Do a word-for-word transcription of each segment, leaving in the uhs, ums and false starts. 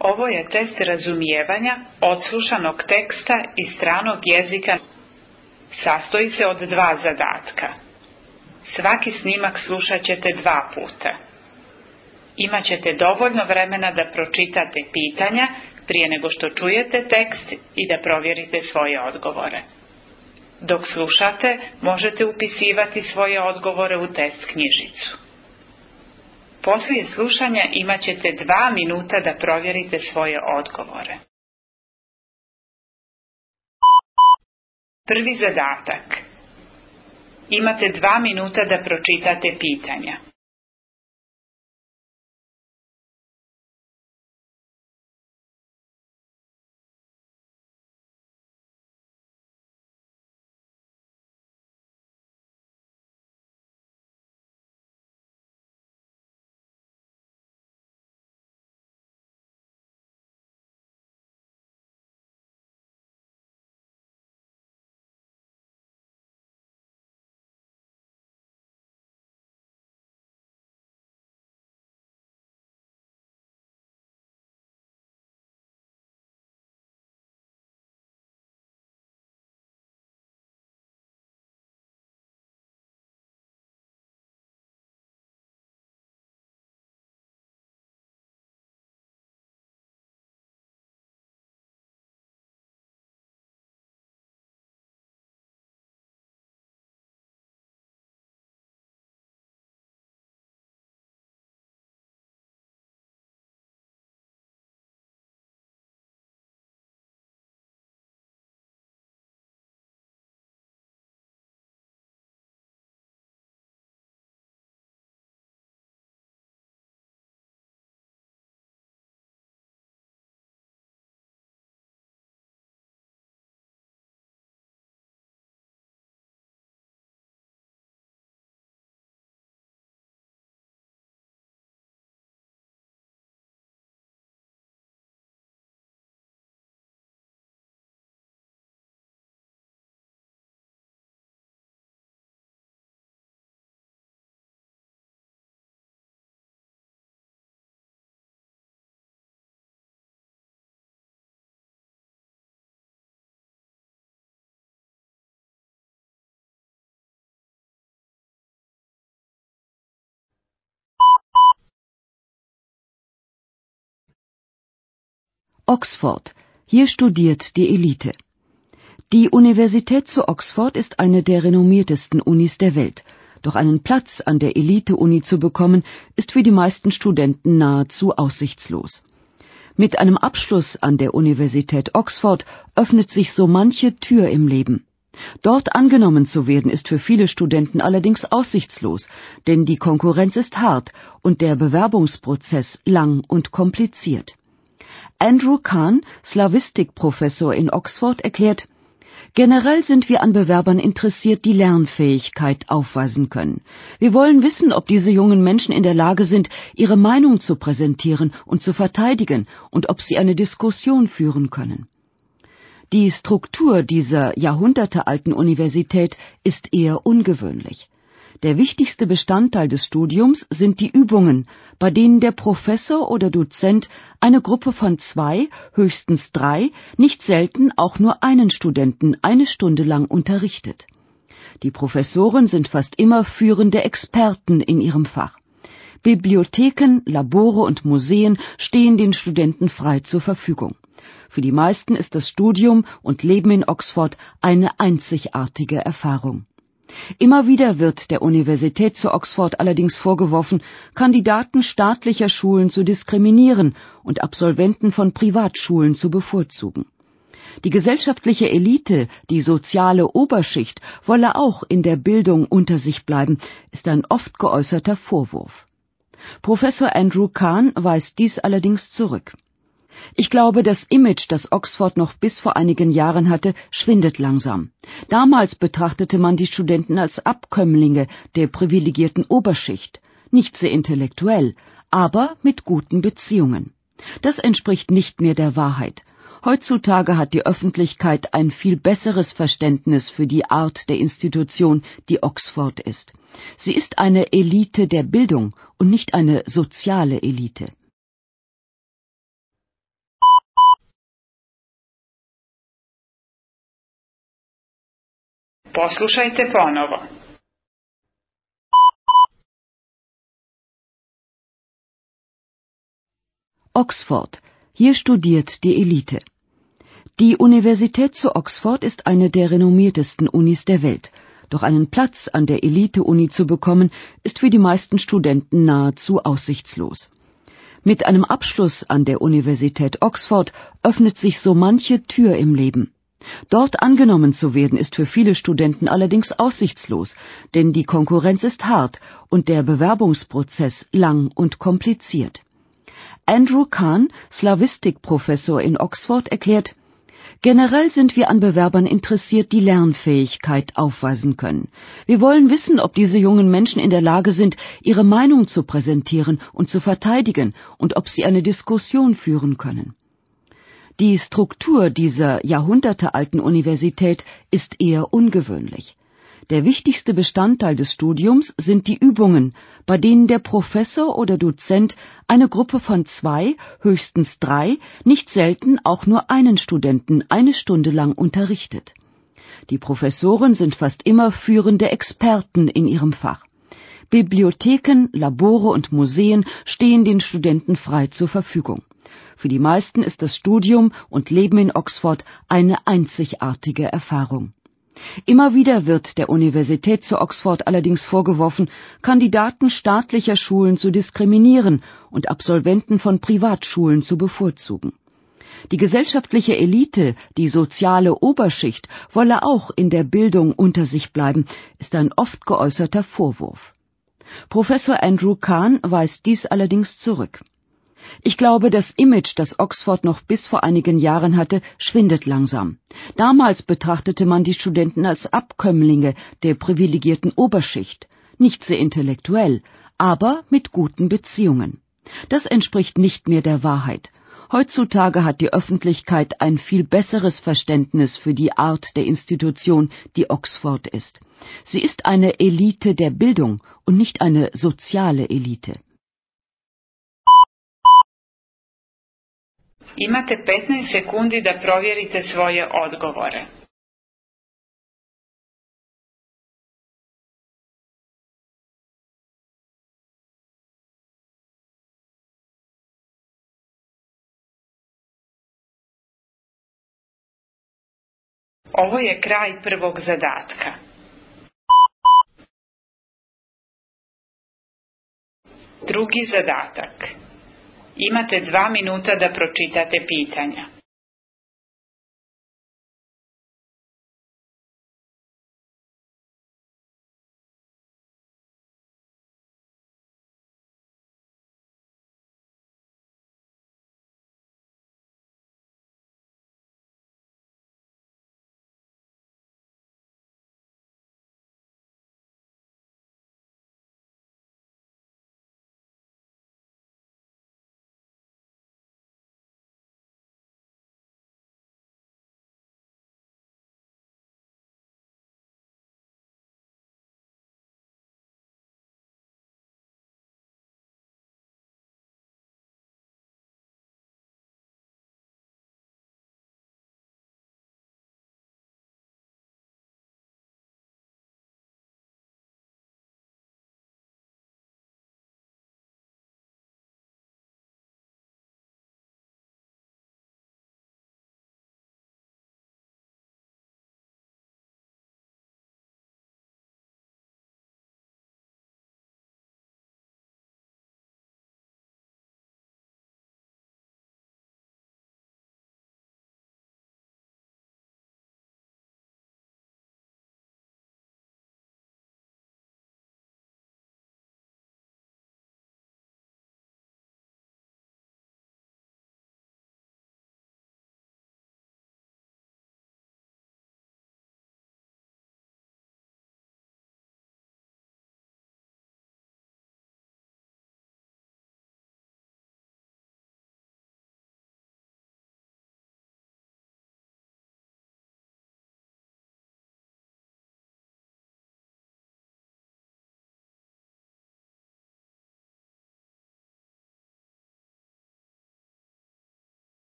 Ovo je test razumijevanja odslušanog teksta i stranog jezika. Sastoji se od dva zadatka. Svaki snimak slušat ćete dva puta. Imaćete dovoljno vremena da pročitate pitanja prije nego što čujete tekst i da provjerite svoje odgovore. Dok slušate, možete upisivati svoje odgovore u test knjižicu. Poslije slušanja imat ćete dva minuta da provjerite svoje odgovore. Prvi zadatak. Imate dva minuta da pročitate pitanja. Oxford. Hier studiert die Elite. Die Universität zu Oxford ist eine der renommiertesten Unis der Welt. Doch einen Platz an der Elite-Uni zu bekommen, ist für die meisten Studenten nahezu aussichtslos. Mit einem Abschluss an der Universität Oxford öffnet sich so manche Tür im Leben. Dort angenommen zu werden, ist für viele Studenten allerdings aussichtslos, denn die Konkurrenz ist hart und der Bewerbungsprozess lang und kompliziert. Andrew Kahn, Slawistikprofessor in Oxford, erklärt: Generell sind wir an Bewerbern interessiert, die Lernfähigkeit aufweisen können. Wir wollen wissen, ob diese jungen Menschen in der Lage sind, ihre Meinung zu präsentieren und zu verteidigen und ob sie eine Diskussion führen können. Die Struktur dieser jahrhundertealten Universität ist eher ungewöhnlich. Der wichtigste Bestandteil des Studiums sind die Übungen, bei denen der Professor oder Dozent eine Gruppe von zwei, höchstens drei, nicht selten auch nur einen Studenten eine Stunde lang unterrichtet. Die Professoren sind fast immer führende Experten in ihrem Fach. Bibliotheken, Labore und Museen stehen den Studenten frei zur Verfügung. Für die meisten ist das Studium und Leben in Oxford eine einzigartige Erfahrung. Immer wieder wird der Universität zu Oxford allerdings vorgeworfen, Kandidaten staatlicher Schulen zu diskriminieren und Absolventen von Privatschulen zu bevorzugen. Die gesellschaftliche Elite, die soziale Oberschicht, wolle auch in der Bildung unter sich bleiben, ist ein oft geäußerter Vorwurf. Professor Andrew Kahn weist dies allerdings zurück. Ich glaube, das Image, das Oxford noch bis vor einigen Jahren hatte, schwindet langsam. Damals betrachtete man die Studenten als Abkömmlinge der privilegierten Oberschicht, nicht sehr intellektuell, aber mit guten Beziehungen. Das entspricht nicht mehr der Wahrheit. Heutzutage hat die Öffentlichkeit ein viel besseres Verständnis für die Art der Institution, die Oxford ist. Sie ist eine Elite der Bildung und nicht eine soziale Elite. Poslušajte ponovo. Oxford. Hier studiert die Elite. Die Universität zu Oxford ist eine der renommiertesten Unis der Welt. Doch einen Platz an der Elite-Uni zu bekommen, ist für die meisten Studenten nahezu aussichtslos. Mit einem Abschluss an der Universität Oxford öffnet sich so manche Tür im Leben. Dort angenommen zu werden, ist für viele Studenten allerdings aussichtslos, denn die Konkurrenz ist hart und der Bewerbungsprozess lang und kompliziert. Andrew Kahn, Slawistikprofessor in Oxford, erklärt: Generell sind wir an Bewerbern interessiert, die Lernfähigkeit aufweisen können. Wir wollen wissen, ob diese jungen Menschen in der Lage sind, ihre Meinung zu präsentieren und zu verteidigen und ob sie eine Diskussion führen können. Die Struktur dieser jahrhundertealten Universität ist eher ungewöhnlich. Der wichtigste Bestandteil des Studiums sind die Übungen, bei denen der Professor oder Dozent eine Gruppe von zwei, höchstens drei, nicht selten auch nur einen Studenten eine Stunde lang unterrichtet. Die Professoren sind fast immer führende Experten in ihrem Fach. Bibliotheken, Labore und Museen stehen den Studenten frei zur Verfügung. Für die meisten ist das Studium und Leben in Oxford eine einzigartige Erfahrung. Immer wieder wird der Universität zu Oxford allerdings vorgeworfen, Kandidaten staatlicher Schulen zu diskriminieren und Absolventen von Privatschulen zu bevorzugen. Die gesellschaftliche Elite, die soziale Oberschicht, wolle auch in der Bildung unter sich bleiben, ist ein oft geäußerter Vorwurf. Professor Andrew Kahn weist dies allerdings zurück. Ich glaube, das Image, das Oxford noch bis vor einigen Jahren hatte, schwindet langsam. Damals betrachtete man die Studenten als Abkömmlinge der privilegierten Oberschicht, nicht sehr intellektuell, aber mit guten Beziehungen. Das entspricht nicht mehr der Wahrheit. Heutzutage hat die Öffentlichkeit ein viel besseres Verständnis für die Art der Institution, die Oxford ist. Sie ist eine Elite der Bildung und nicht eine soziale Elite. Imate petnaest sekundi da provjerite svoje odgovore. Ovo je kraj prvog zadatka. Drugi zadatak. Imate dva minuta da pročitate pitanja.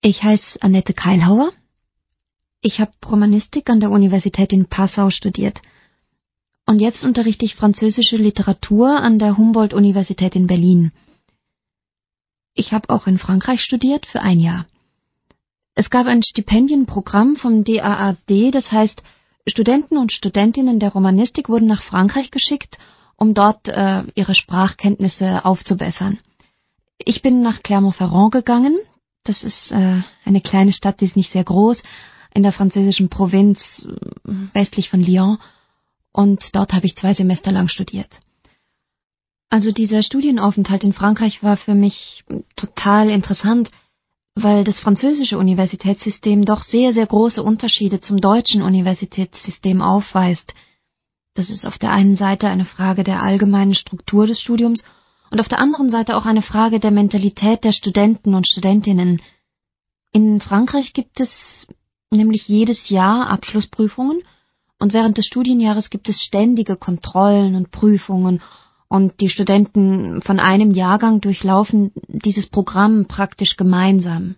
Ich heiße Annette Keilhauer. Ich habe Romanistik an der Universität in Passau studiert. Und jetzt unterrichte ich französische Literatur an der Humboldt-Universität in Berlin. Ich habe auch in Frankreich studiert für ein Jahr. Es gab ein Stipendienprogramm vom D A A D, das heißt, Studenten und Studentinnen der Romanistik wurden nach Frankreich geschickt, um dort äh, ihre Sprachkenntnisse aufzubessern. Ich bin nach Clermont-Ferrand gegangen. Das ist äh, eine kleine Stadt, die ist nicht sehr groß, in der französischen Provinz äh, westlich von Lyon. Und dort habe ich zwei Semester lang studiert. Also dieser Studienaufenthalt in Frankreich war für mich total interessant, weil das französische Universitätssystem doch sehr, sehr große Unterschiede zum deutschen Universitätssystem aufweist. Das ist auf der einen Seite eine Frage der allgemeinen Struktur des Studiums und auf der anderen Seite auch eine Frage der Mentalität der Studenten und Studentinnen. In Frankreich gibt es nämlich jedes Jahr Abschlussprüfungen und während des Studienjahres gibt es ständige Kontrollen und Prüfungen und die Studenten von einem Jahrgang durchlaufen dieses Programm praktisch gemeinsam.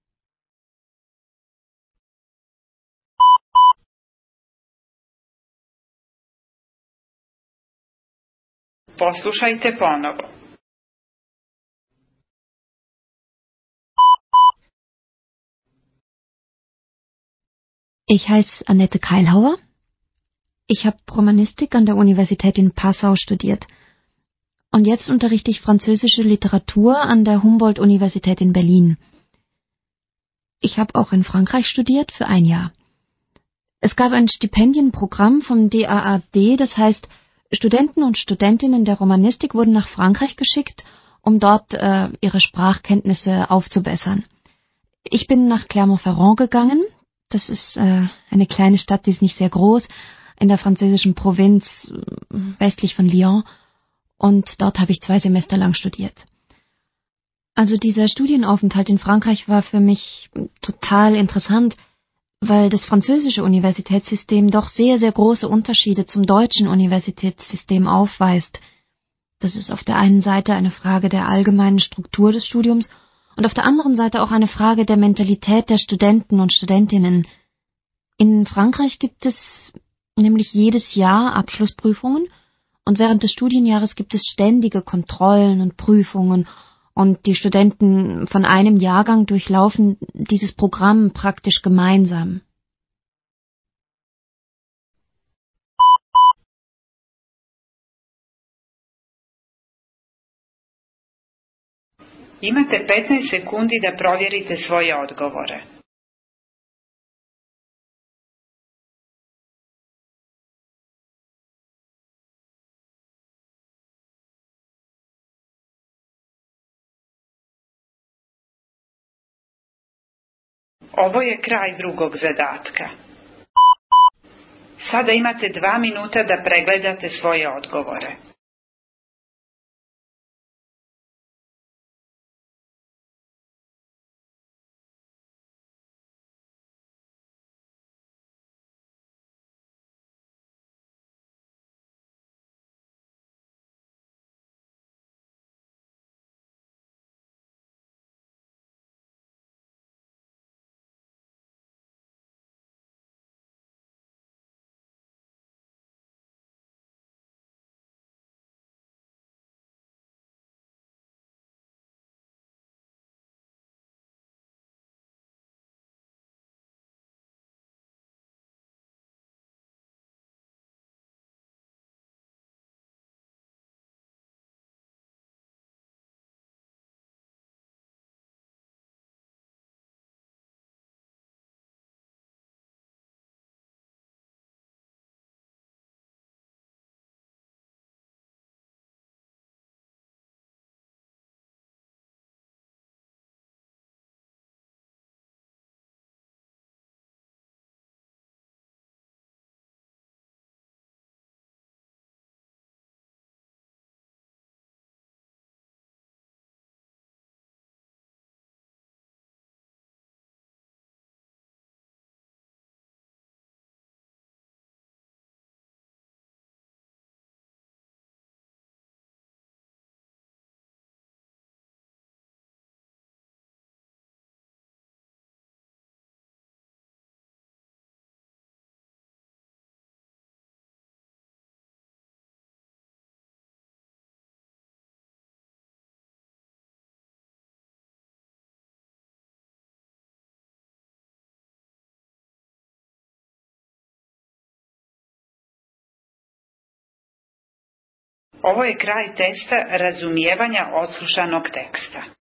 Poslušajte ponovo. Ich heiße Annette Keilhauer. Ich habe Romanistik an der Universität in Passau studiert. Und jetzt unterrichte ich französische Literatur an der Humboldt-Universität in Berlin. Ich habe auch in Frankreich studiert für ein Jahr. Es gab ein Stipendienprogramm vom D A A D, das heißt, Studenten und Studentinnen der Romanistik wurden nach Frankreich geschickt, um dort äh, ihre Sprachkenntnisse aufzubessern. Ich bin nach Clermont-Ferrand gegangen. Das ist äh, eine kleine Stadt, die ist nicht sehr groß, in der französischen Provinz äh, westlich von Lyon. Und dort habe ich zwei Semester lang studiert. Also dieser Studienaufenthalt in Frankreich war für mich total interessant, weil das französische Universitätssystem doch sehr, sehr große Unterschiede zum deutschen Universitätssystem aufweist. Das ist auf der einen Seite eine Frage der allgemeinen Struktur des Studiums und auf der anderen Seite auch eine Frage der Mentalität der Studenten und Studentinnen. In Frankreich gibt es nämlich jedes Jahr Abschlussprüfungen und während des Studienjahres gibt es ständige Kontrollen und Prüfungen und die Studenten von einem Jahrgang durchlaufen dieses Programm praktisch gemeinsam. Imate petnaest sekundi da provjerite svoje odgovore. Ovo je kraj drugog zadatka. Sada imate dva minuta da pregledate svoje odgovore. Ovo je kraj testa razumijevanja odslušanog teksta.